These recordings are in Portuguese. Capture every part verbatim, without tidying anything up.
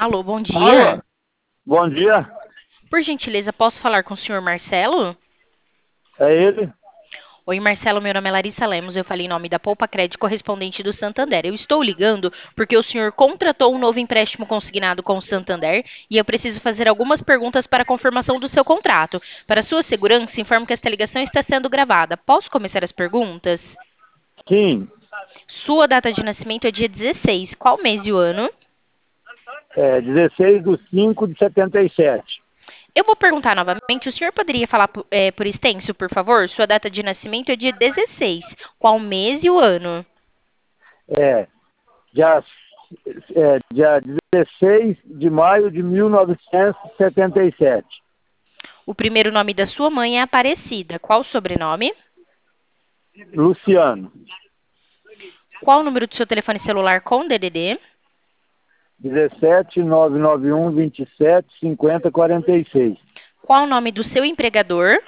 Alô, bom dia. Alô, bom dia, Por gentileza, posso falar com o senhor Marcelo? é ele? Oi, Marcelo, meu nome é Larissa Lemos, eu falei em nome da Poupa Crédito correspondente do Santander. Eu estou ligando porque o senhor contratou um novo empréstimo consignado com o Santander e eu preciso fazer algumas perguntas para a confirmação do seu contrato. Para sua segurança, informo que esta ligação está sendo gravada. Posso começar as perguntas? Sim, Sua data de nascimento é dia dezesseis. Qual mês e o ano? é dezesseis de cinco de setenta e sete. Eu vou perguntar novamente. O senhor poderia falar por, eh, por extenso, por favor? Sua data de nascimento é dia dezesseis. Qual mês e o ano? É, dia, é, dia dezesseis de maio de mil novecentos e setenta e sete. O primeiro nome da sua mãe é Aparecida. Qual o sobrenome? Luciano, Qual o número do seu telefone celular com D D D? dezessete, nove nove um, vinte e sete, cinquenta, quarenta e seis. Qual o nome do seu empregador?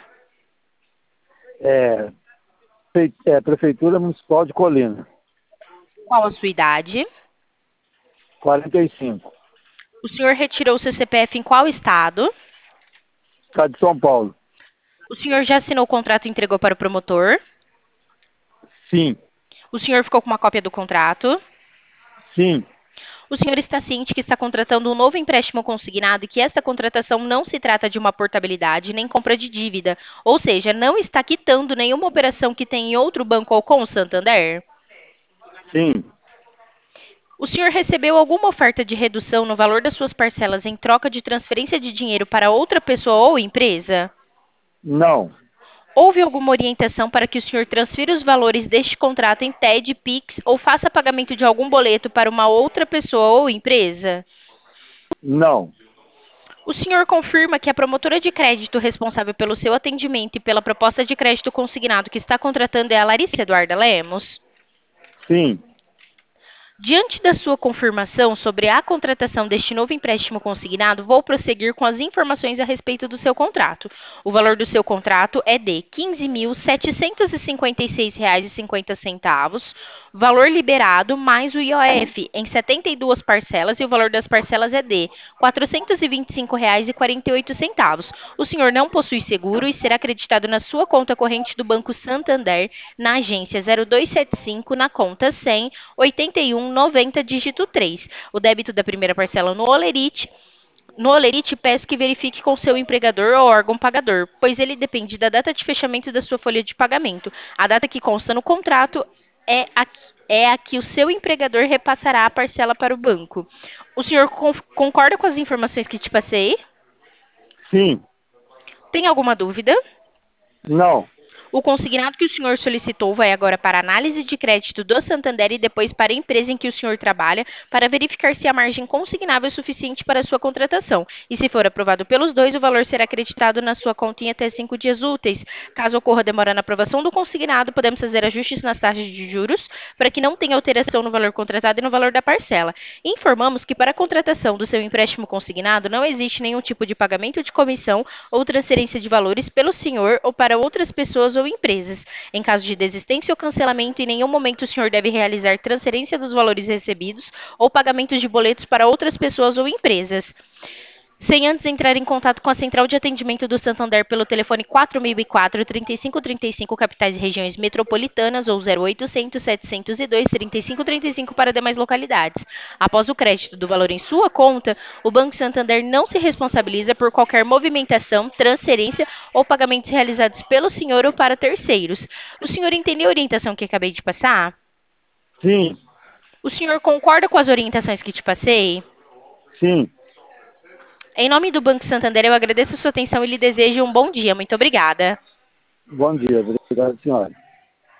É, Prefei- é, Prefeitura Municipal de Colina, Qual a sua idade? quarenta e cinco. O senhor retirou seu C P F em qual estado? Estado de São Paulo. O senhor já assinou o contrato e entregou para o promotor? Sim, O senhor ficou com uma cópia do contrato? sim, O senhor está ciente que está contratando um novo empréstimo consignado e que esta contratação não se trata de uma portabilidade nem compra de dívida, ou seja, não está quitando nenhuma operação que tem em outro banco ou com o Santander? sim, O senhor recebeu alguma oferta de redução no valor das suas parcelas em troca de transferência de dinheiro para outra pessoa ou empresa? não, Houve alguma orientação para que o senhor transfira os valores deste contrato em T E D, Pix ou faça pagamento de algum boleto para uma outra pessoa ou empresa? não, O senhor confirma que a promotora de crédito responsável pelo seu atendimento e pela proposta de crédito consignado que está contratando é a Larissa Eduarda Lemos? sim, Diante da sua confirmação sobre a contratação deste novo empréstimo consignado, vou prosseguir com as informações a respeito do seu contrato. O valor do seu contrato é de quinze mil setecentos e cinquenta e seis reais e cinquenta centavos, valor liberado mais o I O F em setenta e duas parcelas e o valor das parcelas é de quatrocentos e vinte e cinco reais e quarenta e oito centavos. O senhor não possui seguro e será acreditado na sua conta corrente do Banco Santander, na agência zero dois sete cinco, na conta cem, oitenta e um, noventa, dígito três. O débito da primeira parcela no Olerite. No Olerite, peço que verifique com seu empregador ou órgão pagador, pois ele depende da data de fechamento da sua folha de pagamento. A data que consta no contrato é a, é a que o seu empregador repassará a parcela para o banco. O senhor con- concorda com as informações que te passei? sim, Tem alguma dúvida? não. O consignado que o senhor solicitou vai agora para a análise de crédito do Santander e depois para a empresa em que o senhor trabalha, para verificar se a margem consignável é suficiente para a sua contratação. E se for aprovado pelos dois, o valor será acreditado na sua conta em até cinco dias úteis. Caso ocorra demora na aprovação do consignado, podemos fazer ajustes nas taxas de juros para que não tenha alteração no valor contratado e no valor da parcela. Informamos que para a contratação do seu empréstimo consignado não existe nenhum tipo de pagamento de comissão ou transferência de valores pelo senhor ou para outras pessoas ou empresas. Em caso de desistência ou cancelamento, em nenhum momento o senhor deve realizar transferência dos valores recebidos ou pagamentos de boletos para outras pessoas ou empresas. Sem antes entrar em contato com a Central de Atendimento do Santander pelo telefone quatro mil e quatro, trinta e cinco trinta e cinco, capitais e regiões metropolitanas, ou zero oitocentos, setecentos e dois, trinta e cinco trinta e cinco para demais localidades. Após o crédito do valor em sua conta, o Banco Santander não se responsabiliza por qualquer movimentação, transferência ou pagamentos realizados pelo senhor ou para terceiros. O senhor entendeu a orientação que acabei de passar? Sim, O senhor concorda com as orientações que te passei? sim. Em nome do Banco Santander, eu agradeço a sua atenção e lhe desejo um bom dia. Muito obrigada. Bom dia, obrigado, senhora.